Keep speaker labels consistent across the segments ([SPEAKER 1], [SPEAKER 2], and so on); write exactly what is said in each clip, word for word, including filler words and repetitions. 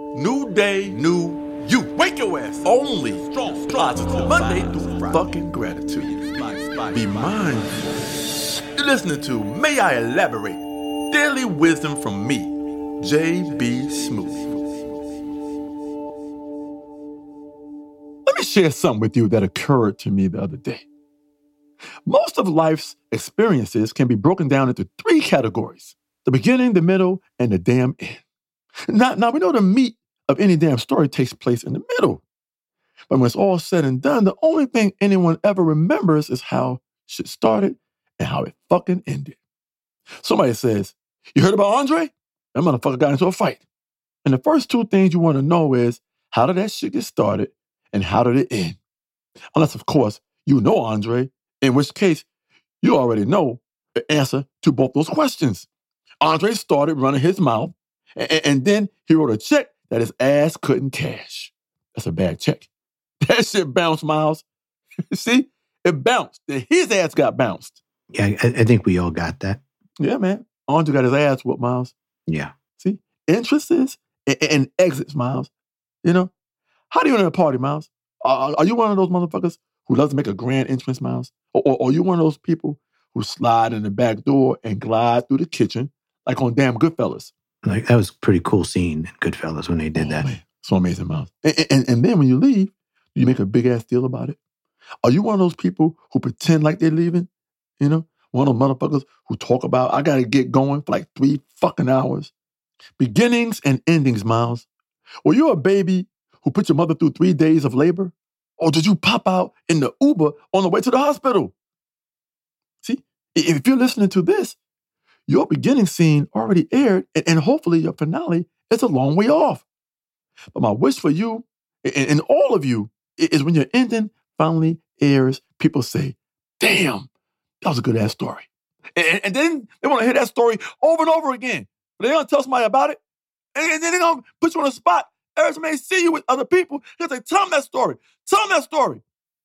[SPEAKER 1] New day, new you. Wake your ass. Only strong, positive Monday through fucking gratitude. Be mindful. You're listening to May I Elaborate? Daily wisdom from me, J B. Smooth. Let me share something with you that occurred to me the other day. Most of life's experiences can be broken down into three categories: the beginning, the middle, and the damn end. Now, now we know the meat of any damn story takes place in the middle. But when it's all said and done, the only thing anyone ever remembers is how shit started and how it fucking ended. Somebody says, "You heard about Andre? That motherfucker got into a fight." And the first two things you want to know is, how did that shit get started and how did it end? Unless, of course, you know Andre, in which case you already know the answer to both those questions. Andre started running his mouth, and, and then he wrote a check that his ass couldn't cash. That's a bad check. That shit bounced, Miles. See? It bounced. His ass got bounced.
[SPEAKER 2] Yeah, I, I think we all got that.
[SPEAKER 1] Yeah, man. Andre got his ass whooped, Miles.
[SPEAKER 2] Yeah.
[SPEAKER 1] See? Entrances and, and exits, Miles. You know? How do you enter a party, Miles? Are, are you one of those motherfuckers who loves to make a grand entrance, Miles? Or, or, or are you one of those people who slide in the back door and glide through the kitchen like on damn Goodfellas?
[SPEAKER 2] Like, that was a pretty cool scene in Goodfellas when they did
[SPEAKER 1] oh,
[SPEAKER 2] that.
[SPEAKER 1] Man. So amazing, Miles. And, and, and then when you leave, you make a big-ass deal about it. Are you one of those people who pretend like they're leaving? You know? One of those motherfuckers who talk about, I got to get going for like three fucking hours. Beginnings and endings, Miles. Were you a baby who put your mother through three days of labor? Or did you pop out in the Uber on the way to the hospital? See, if you're listening to this, your beginning scene already aired, and, and hopefully your finale is a long way off. But my wish for you, and, and all of you, is when your ending finally airs, people say, damn, that was a good-ass story. And, and then they want to hear that story over and over again. But they're going to tell somebody about it, and, and then they're going to put you on the spot. Every time they see you with other people, they're going to say, tell them that story. Tell them that story.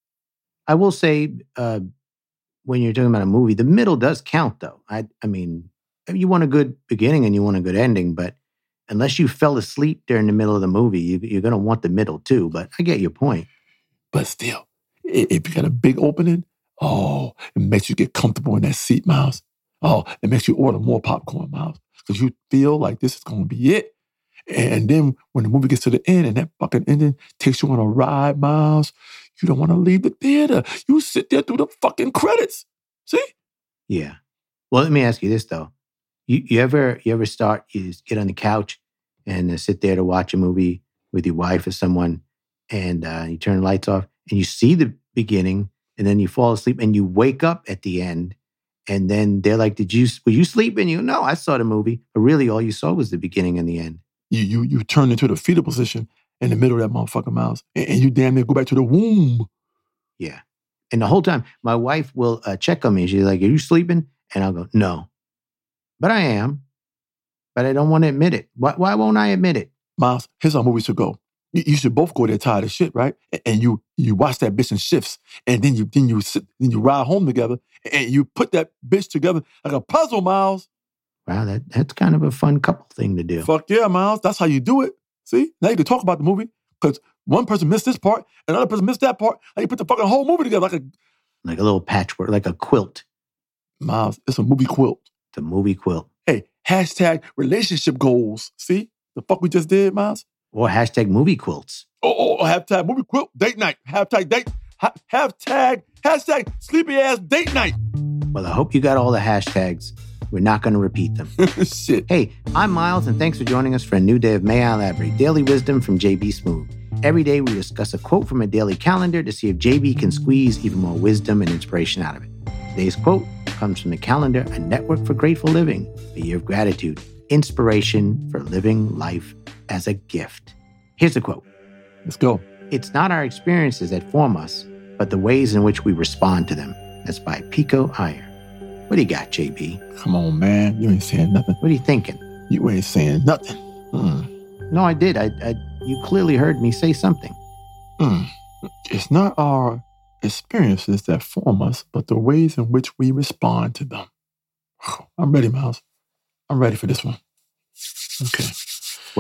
[SPEAKER 2] I will say, uh, when you're talking about a movie, the middle does count, though. I, I mean, you want a good beginning and you want a good ending, but unless you fell asleep during the middle of the movie, you, you're going to want the middle, too. But I get your point.
[SPEAKER 1] But still, if you got a big opening, oh, it makes you get comfortable in that seat, Miles. Oh, it makes you order more popcorn, Miles, because you feel like this is going to be it. And then when the movie gets to the end and that fucking ending takes you on a ride, Miles, you don't want to leave the theater. You sit there through the fucking credits. See?
[SPEAKER 2] Yeah. Well, let me ask you this, though. You, you ever you ever start, you just get on the couch and uh, sit there to watch a movie with your wife or someone, and uh, you turn the lights off and you see the beginning, and then you fall asleep and you wake up at the end, and then they're like, "Did you were you sleeping?" You no, I saw the movie, but really all you saw was the beginning and the end.
[SPEAKER 1] You you you turn into the fetal position in the middle of that motherfucking Miles, and, and you damn near go back to the womb.
[SPEAKER 2] Yeah, and the whole time my wife will uh, check on me. She's like, "Are you sleeping?" And I'll go, "No." But I am. But I don't want to admit it. Why, why won't I admit it?
[SPEAKER 1] Miles, here's how movies should go. You, you should both go there tired of shit, right? And, and you you watch that bitch in shifts, and then you then you sit, then you ride home together, and you put that bitch together like a puzzle, Miles.
[SPEAKER 2] Wow, that that's kind of a fun couple thing to do.
[SPEAKER 1] Fuck yeah, Miles. That's how you do it. See? Now you can talk about the movie because one person missed this part, and another person missed that part, and you put the fucking whole movie together like a
[SPEAKER 2] like a little patchwork, like a quilt.
[SPEAKER 1] Miles, it's a movie quilt.
[SPEAKER 2] The movie quilt.
[SPEAKER 1] Hey, hashtag relationship goals. See? The fuck we just did, Miles?
[SPEAKER 2] Or hashtag movie quilts.
[SPEAKER 1] Oh, oh, oh hashtag movie quilt date night. Hashtag date. Ha- hashtag, hashtag sleepy ass date night.
[SPEAKER 2] Well, I hope you got all the hashtags. We're not going to repeat them.
[SPEAKER 1] Shit.
[SPEAKER 2] Hey, I'm Miles, and thanks for joining us for a new day of May I Elaborate, Daily Wisdom from J B. Smooth. Every day we discuss a quote from a daily calendar to see if J B can squeeze even more wisdom and inspiration out of it. Today's quote comes from the calendar, A Network for Grateful Living, a year of gratitude, inspiration for living life as a gift. Here's the quote.
[SPEAKER 1] Let's go.
[SPEAKER 2] It's not our experiences that form us, but the ways in which we respond to them. That's by Pico Iyer. What do you got, J B?
[SPEAKER 1] Come on, man. You ain't saying nothing.
[SPEAKER 2] What are you thinking?
[SPEAKER 1] You ain't saying nothing. Mm.
[SPEAKER 2] No, I did. I, I, you clearly heard me say something.
[SPEAKER 1] Mm. It's not our experiences that form us, but the ways in which we respond to them. I'm ready, Miles. I'm ready for this one. Okay.
[SPEAKER 2] Well,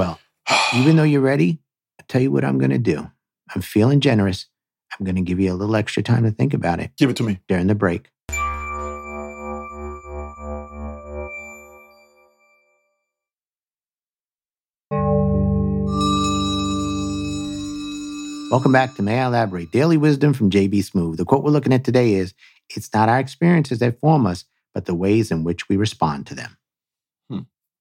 [SPEAKER 2] Even though you're ready, I'll tell you what I'm going to do. I'm feeling generous. I'm going to give you a little extra time to think about it.
[SPEAKER 1] Give it to me.
[SPEAKER 2] During the break. Welcome back to May I Elaborate? Daily Wisdom from J B Smoove. The quote we're looking at today is, it's not our experiences that form us, but the ways in which we respond to them.
[SPEAKER 1] Hmm.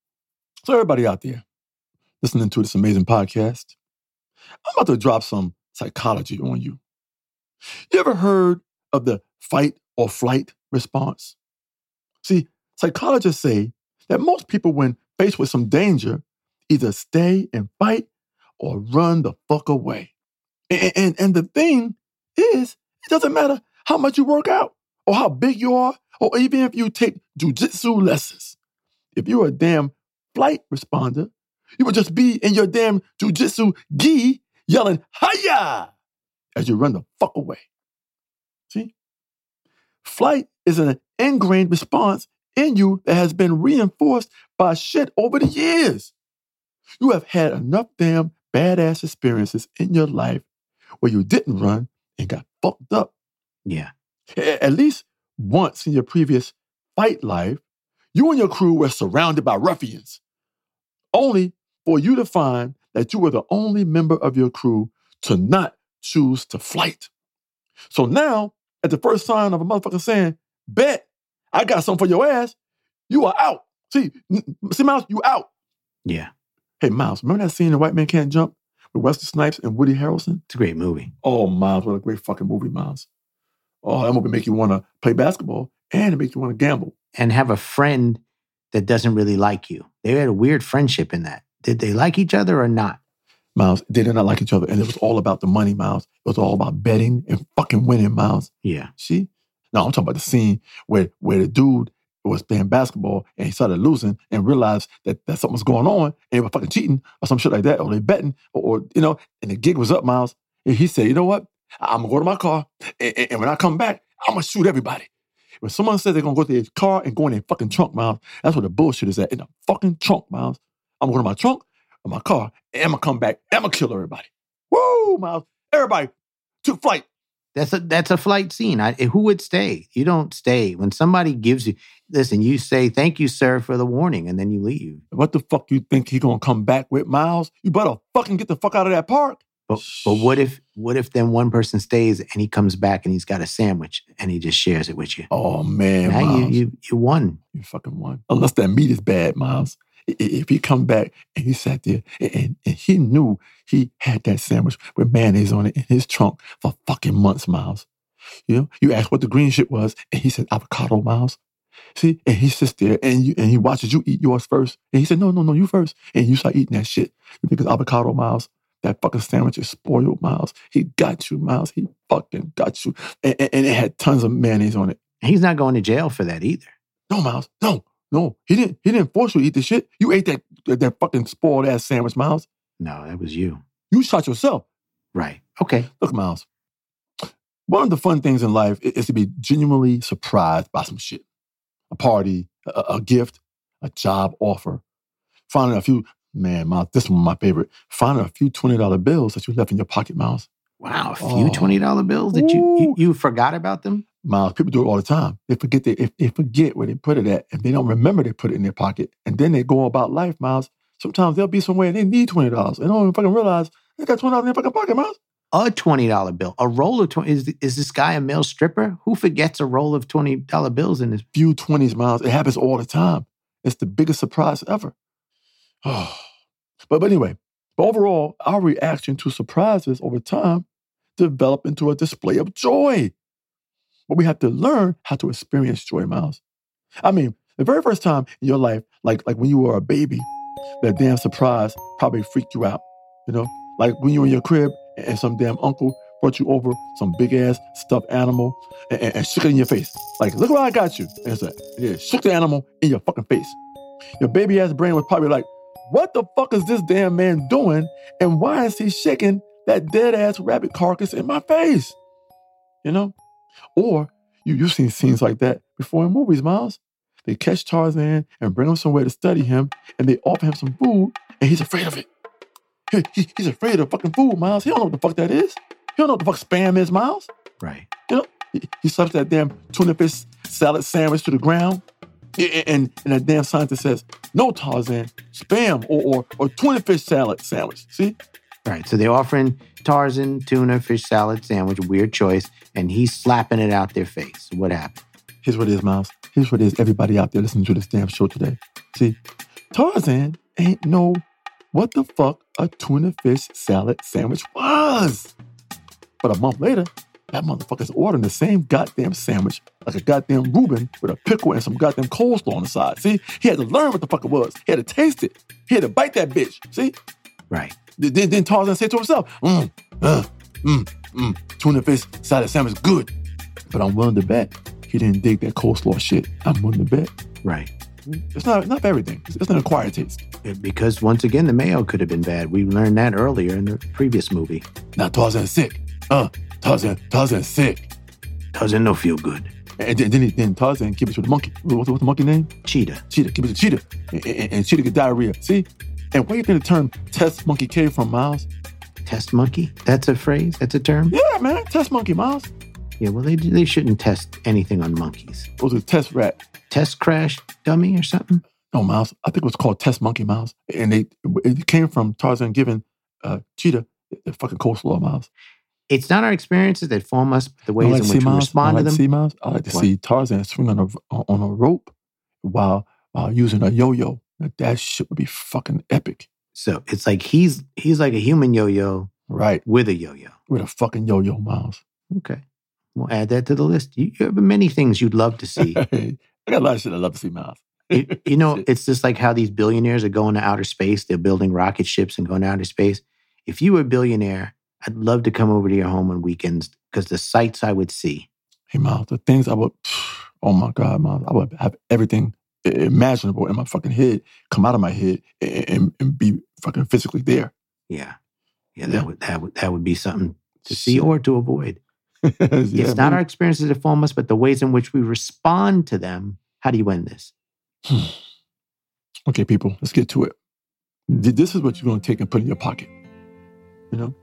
[SPEAKER 1] So everybody out there listening to this amazing podcast, I'm about to drop some psychology on you. You ever heard of the fight or flight response? See, psychologists say that most people, when faced with some danger, either stay and fight or run the fuck away. And, and, and the thing is, it doesn't matter how much you work out or how big you are, or even if you take jujitsu lessons. If you're a damn flight responder, you would just be in your damn jujitsu gi yelling, "Hiya!" as you run the fuck away. See? Flight is an ingrained response in you that has been reinforced by shit over the years. You have had enough damn badass experiences in your life where you didn't run and got fucked up.
[SPEAKER 2] Yeah.
[SPEAKER 1] At least once in your previous fight life, you and your crew were surrounded by ruffians, only for you to find that you were the only member of your crew to not choose to flight. So now, at the first sign of a motherfucker saying, "Bet, I got something for your ass," you are out. See, see, Miles, you out.
[SPEAKER 2] Yeah.
[SPEAKER 1] Hey, Miles, remember that scene in White Man Can't Jump with Wesley Snipes and Woody Harrelson?
[SPEAKER 2] It's a great movie.
[SPEAKER 1] Oh, Miles, what a great fucking movie, Miles. Oh, that movie make you want to play basketball and it makes you want to gamble.
[SPEAKER 2] And have a friend that doesn't really like you. They had a weird friendship in that. Did they like each other or not?
[SPEAKER 1] Miles, they did not like each other. And it was all about the money, Miles. It was all about betting and fucking winning, Miles.
[SPEAKER 2] Yeah.
[SPEAKER 1] See? No, I'm talking about the scene where, where the dude was playing basketball and he started losing and realized that, that something was going on and they were fucking cheating or some shit like that, or they betting, or, or you know, and the gig was up, Miles. And he said, "You know what? I'm going to go to my car, and, and, and when I come back, I'm going to shoot everybody." When someone says they're going to go to their car and go in their fucking trunk, Miles, that's where the bullshit is at, in the fucking trunk, Miles. I'm going to my trunk, or my car, and I'm going to come back, and I'm going to kill everybody. Woo, Miles. Everybody took flight.
[SPEAKER 2] That's a that's a flight scene. I, who would stay? You don't stay. When somebody gives you, listen, you say, "Thank you, sir, for the warning," and then you leave.
[SPEAKER 1] What the fuck you think he going to come back with, Miles? You better fucking get the fuck out of that park.
[SPEAKER 2] But, but what if what if then one person stays and he comes back and he's got a sandwich and he just shares it with you?
[SPEAKER 1] Oh, man,
[SPEAKER 2] now
[SPEAKER 1] Miles.
[SPEAKER 2] you, you you won.
[SPEAKER 1] You fucking won. Unless that meat is bad, Miles. If he come back and he sat there and, and he knew he had that sandwich with mayonnaise on it in his trunk for fucking months, Miles. You know, you ask what the green shit was and he said avocado, Miles. See, and he sits there and you and he watches you eat yours first. And he said, no, no, no, you first. And you start eating that shit. You think it's avocado, Miles? That fucking sandwich is spoiled, Miles. He got you, Miles. He fucking got you. And, and, and it had tons of mayonnaise on it.
[SPEAKER 2] He's not going to jail for that either.
[SPEAKER 1] No, Miles. No, no. He didn't He didn't force you to eat the shit. You ate that, that, that fucking spoiled ass sandwich, Miles.
[SPEAKER 2] No, that was you.
[SPEAKER 1] You shot yourself.
[SPEAKER 2] Right. Okay.
[SPEAKER 1] Look, Miles. One of the fun things in life is to be genuinely surprised by some shit. A party, a, a gift, a job offer. Finding a few, man, Miles, this one my favorite. Finding a few twenty dollar bills that you left in your pocket, Miles.
[SPEAKER 2] Wow, a few
[SPEAKER 1] oh.
[SPEAKER 2] twenty dollar bills that you, you you forgot about them?
[SPEAKER 1] Miles, people do it all the time. They forget they, if they forget where they put it at, and they don't remember they put it in their pocket, and then they go about life, Miles. Sometimes they'll be somewhere and they need twenty dollars. And they don't even fucking realize they got twenty dollars in their fucking pocket, Miles.
[SPEAKER 2] A twenty dollar bill. A roll of twenty. Is, is this guy a male stripper? Who forgets a roll of twenty dollar bills in his?
[SPEAKER 1] Few twenties, Miles. It happens all the time. It's the biggest surprise ever. Oh. But, but anyway, but overall, our reaction to surprises over time develop into a display of joy. But we have to learn how to experience joy, Miles. I mean, the very first time in your life, like, like when you were a baby, that damn surprise probably freaked you out. You know, like when you were in your crib and some damn uncle brought you over some big-ass stuffed animal and, and, and shook it in your face. Like, look what I got you. And it's like, yeah, shook the animal in your fucking face. Your baby-ass brain was probably like, what the fuck is this damn man doing? And why is he shaking that dead-ass rabbit carcass in my face? You know? Or you, you've seen scenes like that before in movies, Miles. They catch Tarzan and bring him somewhere to study him, and they offer him some food, and he's afraid of it. He, he- he's afraid of fucking food, Miles. He don't know what the fuck that is. He don't know what the fuck spam is, Miles.
[SPEAKER 2] Right.
[SPEAKER 1] You know, he, he slaps that damn tuna fish salad sandwich to the ground. And, and, and that damn scientist says, no, Tarzan, spam or, or, or tuna fish salad sandwich. See?
[SPEAKER 2] Right. So they're offering Tarzan tuna fish salad sandwich, weird choice, and he's slapping it out their face. What happened?
[SPEAKER 1] Here's what it is, Miles. Here's what it is, everybody out there listening to this damn show today. See, Tarzan ain't know what the fuck a tuna fish salad sandwich was. But a month later, that motherfucker's ordering the same goddamn sandwich like a goddamn Reuben with a pickle and some goddamn coleslaw on the side. See, he had to learn what the fuck it was. He had to taste it. He had to bite that bitch. See?
[SPEAKER 2] Right.
[SPEAKER 1] Then, then Tarzan said to himself, mm, uh, mm, mm, tuna fish salad sandwich good. But I'm willing to bet he didn't dig that coleslaw shit. I'm willing to bet.
[SPEAKER 2] Right.
[SPEAKER 1] It's not, not for everything. It's, it's an acquired taste.
[SPEAKER 2] Because once again, the mayo could have been bad. We learned that earlier in the previous movie.
[SPEAKER 1] Now Tarzan's sick. Uh, Tarzan, Tarzan's sick.
[SPEAKER 2] Tarzan no feel good.
[SPEAKER 1] And then, then, he, then Tarzan keep it to the monkey. What's, what's the monkey name?
[SPEAKER 2] Cheetah.
[SPEAKER 1] Cheetah. Keep it to Cheetah. And, and, and Cheetah get diarrhea. See? And where you think the term test monkey came from, Miles?
[SPEAKER 2] Test monkey? That's a phrase? That's a term?
[SPEAKER 1] Yeah, man. Test monkey, Miles.
[SPEAKER 2] Yeah, well, they they shouldn't test anything on monkeys.
[SPEAKER 1] It was a test rat.
[SPEAKER 2] Test crash dummy or something?
[SPEAKER 1] No, Miles. I think it was called test monkey, Miles. And they it came from Tarzan giving uh, Cheetah the fucking coleslaw, Miles.
[SPEAKER 2] It's not our experiences that form us, but the ways
[SPEAKER 1] like
[SPEAKER 2] in
[SPEAKER 1] see,
[SPEAKER 2] which we
[SPEAKER 1] Miles,
[SPEAKER 2] respond
[SPEAKER 1] I like
[SPEAKER 2] to them.
[SPEAKER 1] See, Miles? I like to
[SPEAKER 2] What?
[SPEAKER 1] see Tarzan swing on a on a rope while while using a yo-yo. Now, that shit would be fucking epic.
[SPEAKER 2] So it's like he's he's like a human yo-yo
[SPEAKER 1] Right.
[SPEAKER 2] with a yo-yo.
[SPEAKER 1] With a fucking yo-yo, Miles.
[SPEAKER 2] Okay. We'll add that to the list. You, you have many things you'd love to see.
[SPEAKER 1] I got a lot of shit I'd love to see, Miles.
[SPEAKER 2] you, you know,
[SPEAKER 1] Shit.
[SPEAKER 2] it's just like how these billionaires are going to outer space. They're building rocket ships and going to outer space. If you were a billionaire, I'd love to come over to your home on weekends because the sights I would see.
[SPEAKER 1] Hey, Miles, the things I would, oh my God, Miles, I would have everything imaginable in my fucking head come out of my head and, and, and be fucking physically there.
[SPEAKER 2] Yeah. Yeah,
[SPEAKER 1] Yeah.
[SPEAKER 2] that would that would that would be something to see
[SPEAKER 1] Shit.
[SPEAKER 2] or to avoid.
[SPEAKER 1] Yeah,
[SPEAKER 2] It's not
[SPEAKER 1] man.
[SPEAKER 2] our experiences that form us, but the ways in which we respond to them. How do you end this?
[SPEAKER 1] Okay, people, let's get to it. Th- This is what you're going to take and put in your pocket. You know?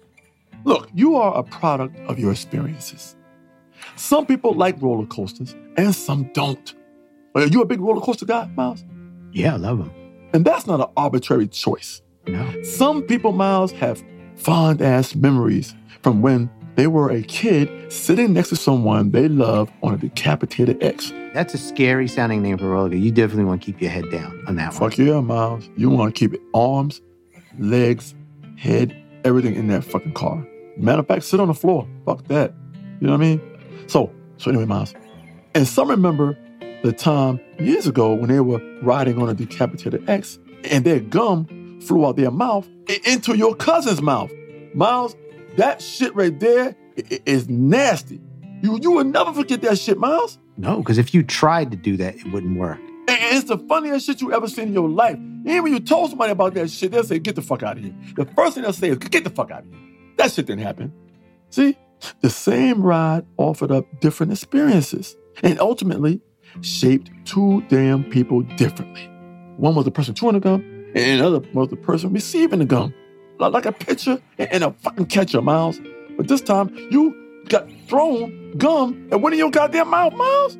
[SPEAKER 1] Look, you are a product of your experiences. Some people like roller coasters and some don't. Are you a big roller coaster guy, Miles?
[SPEAKER 2] Yeah, I love them.
[SPEAKER 1] And that's not an arbitrary choice.
[SPEAKER 2] No.
[SPEAKER 1] Some people, Miles, have fond-ass memories from when they were a kid sitting next to someone they love on a decapitated X.
[SPEAKER 2] That's a scary sounding name for a roller coaster. You definitely want to keep your head down on that one.
[SPEAKER 1] Fuck yeah, Miles. You want to keep it arms, legs, head, everything in that fucking car. Matter of fact, sit on the floor. Fuck that. You know what I mean? So, so anyway, Miles. And some remember the time years ago when they were riding on a decapitated X and their gum flew out their mouth and into your cousin's mouth. Miles, that shit right there i- i- is nasty. You you will never forget that shit, Miles.
[SPEAKER 2] No, because if you tried to do that, it wouldn't work.
[SPEAKER 1] And it's the funniest shit you ever seen in your life. Even when you told somebody about that shit, they'll say, get the fuck out of here. The first thing they'll say is, get the fuck out of here. That shit didn't happen. See? The same ride offered up different experiences and ultimately shaped two damn people differently. One was the person chewing the gum, and the other was the person receiving the gum. Like like a pitcher and a fucking catcher, Miles. But this time, you got thrown gum and went in your goddamn mouth, Miles.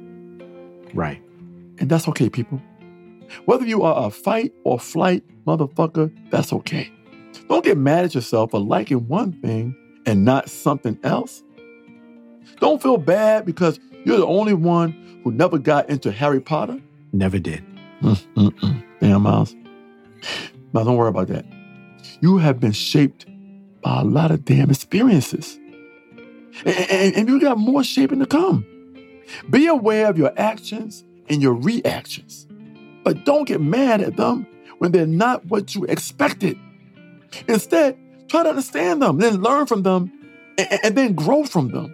[SPEAKER 2] Right.
[SPEAKER 1] And that's okay, people. Whether you are a fight or flight motherfucker, that's okay. Don't get mad at yourself for liking one thing and not something else. Don't feel bad because you're the only one who never got into Harry Potter.
[SPEAKER 2] Never did.
[SPEAKER 1] Mm-mm-mm. Damn, Miles. Now, don't worry about that. You have been shaped by a lot of damn experiences. And, and, and you got more shaping to come. Be aware of your actions and your reactions. But don't get mad at them when they're not what you expected. Instead, try to understand them, then learn from them, and, and then grow from them.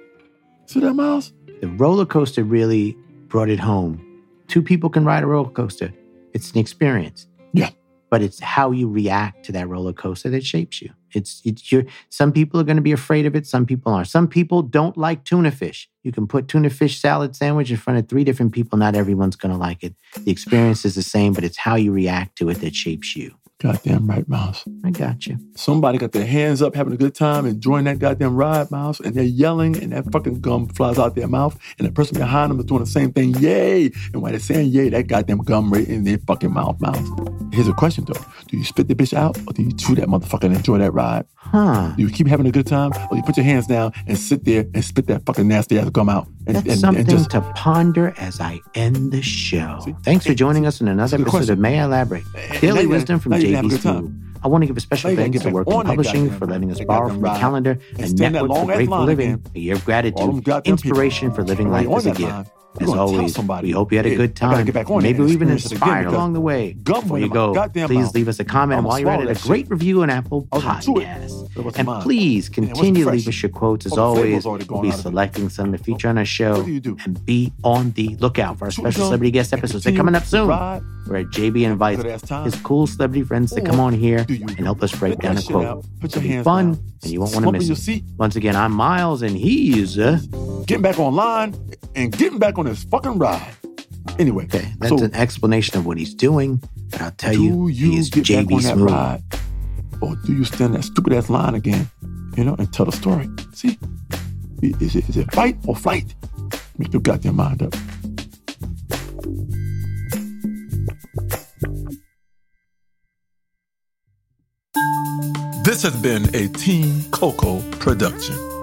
[SPEAKER 1] See that, Miles?
[SPEAKER 2] The roller coaster really brought it home. Two people can ride a roller coaster. It's an experience.
[SPEAKER 1] Yeah.
[SPEAKER 2] But it's how you react to that roller coaster that shapes you. It's it's your. Some people are going to be afraid of it. Some people aren't. Some people don't like tuna fish. You can put tuna fish salad sandwich in front of three different people. Not everyone's going to like it. The experience is the same, but it's how you react to it that shapes you.
[SPEAKER 1] Goddamn right, Miles.
[SPEAKER 2] I got you.
[SPEAKER 1] Somebody got their hands up, having a good time, enjoying that goddamn ride, Miles, and they're yelling, and that fucking gum flies out their mouth, and the person behind them is doing the same thing, yay! And while they're saying yay, that goddamn gum right in their fucking mouth, Miles. Here's a question, though. Do you spit the bitch out, or do you chew that motherfucker and enjoy that ride?
[SPEAKER 2] Huh.
[SPEAKER 1] Do you keep having a good time, or you put your hands down and sit there and spit that fucking nasty-ass gum out? And,
[SPEAKER 2] That's
[SPEAKER 1] and,
[SPEAKER 2] something
[SPEAKER 1] and just,
[SPEAKER 2] to ponder as I end the show.
[SPEAKER 1] See?
[SPEAKER 2] Thanks for joining us in another
[SPEAKER 1] That's a good
[SPEAKER 2] episode of
[SPEAKER 1] question.
[SPEAKER 2] May I Elaborate?
[SPEAKER 1] And
[SPEAKER 2] Daily
[SPEAKER 1] now you
[SPEAKER 2] wisdom
[SPEAKER 1] gotta-
[SPEAKER 2] from
[SPEAKER 1] now you
[SPEAKER 2] J
[SPEAKER 1] gotta
[SPEAKER 2] B
[SPEAKER 1] have a good time.
[SPEAKER 2] Smooth. I want to give a special
[SPEAKER 1] Now you gotta
[SPEAKER 2] thanks
[SPEAKER 1] get
[SPEAKER 2] to
[SPEAKER 1] back
[SPEAKER 2] Working
[SPEAKER 1] on that
[SPEAKER 2] Publishing
[SPEAKER 1] goddamn
[SPEAKER 2] for letting us
[SPEAKER 1] ride.
[SPEAKER 2] borrow
[SPEAKER 1] That
[SPEAKER 2] from the
[SPEAKER 1] goddamn
[SPEAKER 2] calendar
[SPEAKER 1] ride.
[SPEAKER 2] and
[SPEAKER 1] And stand that
[SPEAKER 2] Network for
[SPEAKER 1] long-ass
[SPEAKER 2] Grateful
[SPEAKER 1] line
[SPEAKER 2] Living,
[SPEAKER 1] again.
[SPEAKER 2] a year of
[SPEAKER 1] All them
[SPEAKER 2] gratitude,
[SPEAKER 1] goddamn
[SPEAKER 2] inspiration
[SPEAKER 1] people.
[SPEAKER 2] for living
[SPEAKER 1] While
[SPEAKER 2] life
[SPEAKER 1] you're on
[SPEAKER 2] as a
[SPEAKER 1] that
[SPEAKER 2] gift.
[SPEAKER 1] line,
[SPEAKER 2] As
[SPEAKER 1] you're gonna tell
[SPEAKER 2] always,
[SPEAKER 1] somebody,
[SPEAKER 2] we hope you had a
[SPEAKER 1] hey,
[SPEAKER 2] good
[SPEAKER 1] I gotta
[SPEAKER 2] time.
[SPEAKER 1] get back on
[SPEAKER 2] Maybe
[SPEAKER 1] that
[SPEAKER 2] we even
[SPEAKER 1] experience it again
[SPEAKER 2] inspired
[SPEAKER 1] because
[SPEAKER 2] along the way.
[SPEAKER 1] gum
[SPEAKER 2] Before
[SPEAKER 1] went
[SPEAKER 2] you
[SPEAKER 1] in my
[SPEAKER 2] go,
[SPEAKER 1] goddamn
[SPEAKER 2] please
[SPEAKER 1] mouth.
[SPEAKER 2] leave us a comment
[SPEAKER 1] I'ma
[SPEAKER 2] while you're at
[SPEAKER 1] swallow
[SPEAKER 2] it. A
[SPEAKER 1] that
[SPEAKER 2] great
[SPEAKER 1] shit.
[SPEAKER 2] review on Apple
[SPEAKER 1] I was gonna chew it.
[SPEAKER 2] Podcasts.
[SPEAKER 1] That was
[SPEAKER 2] And
[SPEAKER 1] mine.
[SPEAKER 2] please
[SPEAKER 1] Man, what's
[SPEAKER 2] continue to leave
[SPEAKER 1] refreshing?
[SPEAKER 2] us your quotes. As
[SPEAKER 1] All the
[SPEAKER 2] always,
[SPEAKER 1] flavor's already
[SPEAKER 2] we'll
[SPEAKER 1] gone
[SPEAKER 2] be
[SPEAKER 1] out of it.
[SPEAKER 2] selecting some to feature on our show.
[SPEAKER 1] What do you do?
[SPEAKER 2] And be on the lookout for our
[SPEAKER 1] Chew
[SPEAKER 2] special
[SPEAKER 1] gum
[SPEAKER 2] celebrity guest
[SPEAKER 1] and
[SPEAKER 2] episodes. They're
[SPEAKER 1] continue
[SPEAKER 2] coming up
[SPEAKER 1] to
[SPEAKER 2] soon.
[SPEAKER 1] ride.
[SPEAKER 2] Where J B invites
[SPEAKER 1] Good ass time.
[SPEAKER 2] his cool celebrity friends to
[SPEAKER 1] Or
[SPEAKER 2] come on here
[SPEAKER 1] do you
[SPEAKER 2] and help us break
[SPEAKER 1] spit
[SPEAKER 2] down
[SPEAKER 1] that
[SPEAKER 2] a
[SPEAKER 1] shit
[SPEAKER 2] quote.
[SPEAKER 1] out, put
[SPEAKER 2] It'll
[SPEAKER 1] your
[SPEAKER 2] be
[SPEAKER 1] hands
[SPEAKER 2] fun,
[SPEAKER 1] down,
[SPEAKER 2] and you won't want to
[SPEAKER 1] slump in
[SPEAKER 2] miss
[SPEAKER 1] your
[SPEAKER 2] it.
[SPEAKER 1] seat.
[SPEAKER 2] Once again, I'm Miles, and he's uh,
[SPEAKER 1] Getting back online and getting back on this fucking ride. Anyway,
[SPEAKER 2] okay. That's
[SPEAKER 1] so
[SPEAKER 2] an explanation of what he's doing, but I'll tell
[SPEAKER 1] do
[SPEAKER 2] you,
[SPEAKER 1] you
[SPEAKER 2] he is
[SPEAKER 1] get
[SPEAKER 2] J
[SPEAKER 1] back
[SPEAKER 2] B
[SPEAKER 1] on that
[SPEAKER 2] Smooth.
[SPEAKER 1] ride, or do you stand that stupid ass line again, you know, and tell the story? See, is it is it fight or flight? Make your goddamn mind up. This has been a Team Coco production.